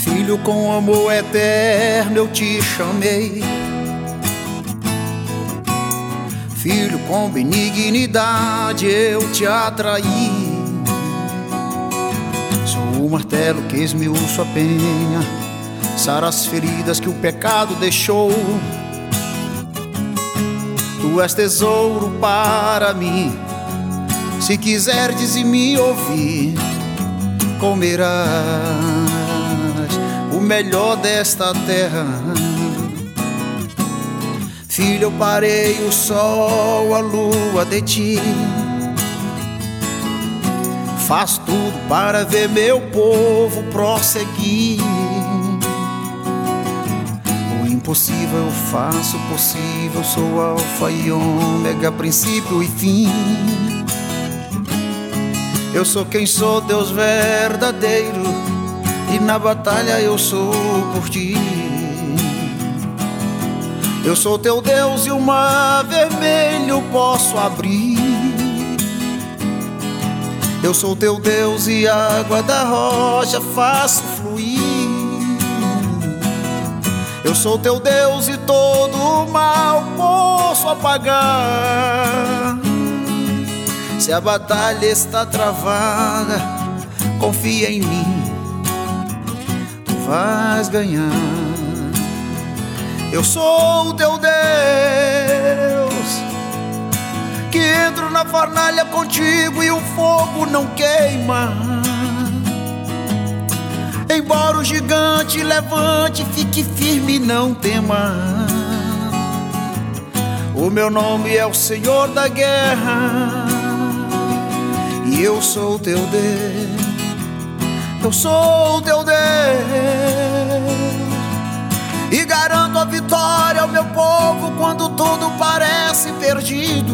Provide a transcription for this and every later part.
Filho, com amor eterno eu te chamei. Filho, com benignidade eu te atraí. Sou o martelo que esmiuço a penha, sara as feridas que o pecado deixou. Tu és tesouro para mim. Se quiseres e me ouvir, comerás o melhor desta terra. Filho, eu parei o sol, a lua de ti. Faço tudo para ver meu povo prosseguir. O impossível eu faço possível. Sou alfa e ômega, princípio e fim. Eu sou quem sou, Deus verdadeiro, e na batalha eu sou por ti. Eu sou teu Deus e o mar vermelho posso abrir. Eu sou teu Deus e a água da rocha faço fluir. Eu sou teu Deus e todo o mal posso apagar. Se a batalha está travada, confia em mim, tu vais ganhar. Eu sou o teu Deus, que entro na fornalha contigo e o fogo não queima. Embora o gigante levante, fique firme, não tema. O meu nome é o Senhor da guerra, e eu sou o teu Deus. Eu sou o teu Deus, e garanto a vitória ao meu povo quando tudo parece perdido.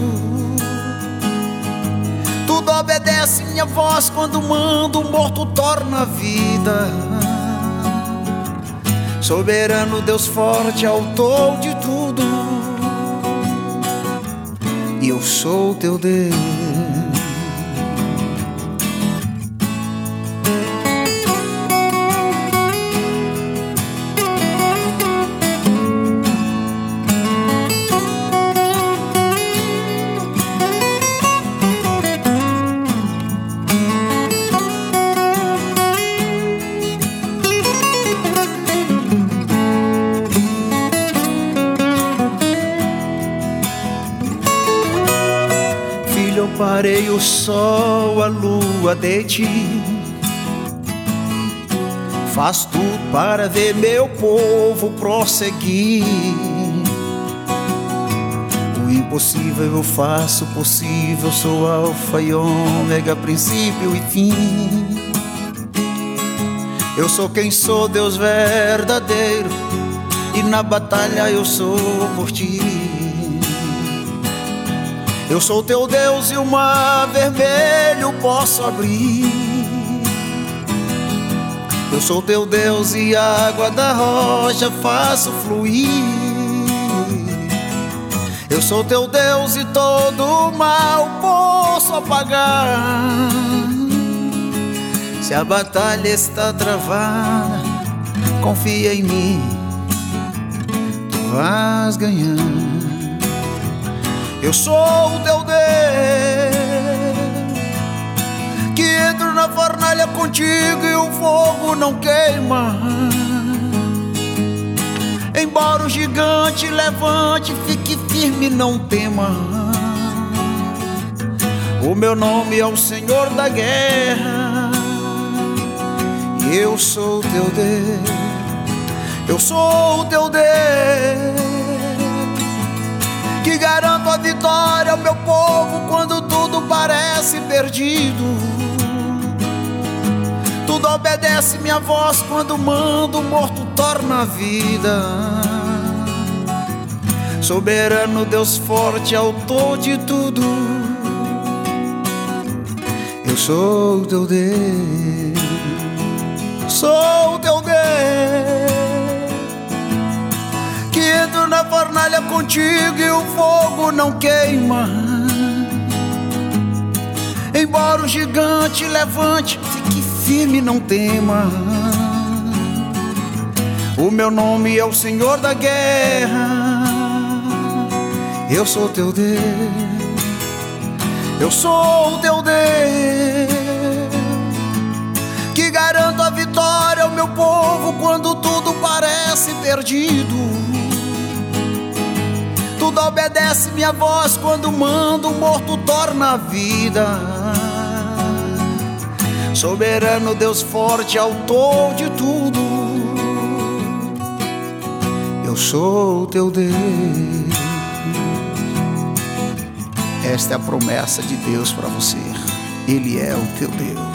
Tudo obedece minha voz quando mando, o morto torna a vida. Soberano Deus forte, autor de tudo, e eu sou o teu Deus. Eu parei o sol, a lua de ti. Faço tudo para ver meu povo prosseguir. O impossível eu faço possível. Sou alfa e ômega, princípio e fim. Eu sou quem sou, Deus verdadeiro, e na batalha eu sou por ti. Eu sou teu Deus e o mar vermelho posso abrir. Eu sou teu Deus e a água da rocha faço fluir. Eu sou teu Deus e todo o mal posso apagar. Se a batalha está travada, confia em mim, tu vais ganhar. Eu sou o teu Deus, que entro na fornalha contigo e o fogo não queima. Embora o gigante levante, fique firme, não tema. O meu nome é o Senhor da guerra, e eu sou o teu Deus. Eu sou o teu Deus, que garanto a vitória ao meu povo quando tudo parece perdido. Tudo obedece minha voz quando mando, o morto torna a vida. Soberano Deus forte, autor de tudo, eu sou o teu Deus. Sou o teu Deus, que entro na fornalha contigo e o fogo não queima. Embora o gigante levante, fique firme, não tema. O meu nome é o Senhor da guerra. Eu sou teu Deus, eu sou o teu Deus, que garanto a vitória ao meu povo quando tudo parece perdido. Tudo obedece minha voz quando mando, o morto torna a vida. Soberano Deus forte, autor de tudo, eu sou o teu Deus. Esta é a promessa de Deus para você. Ele é o teu Deus.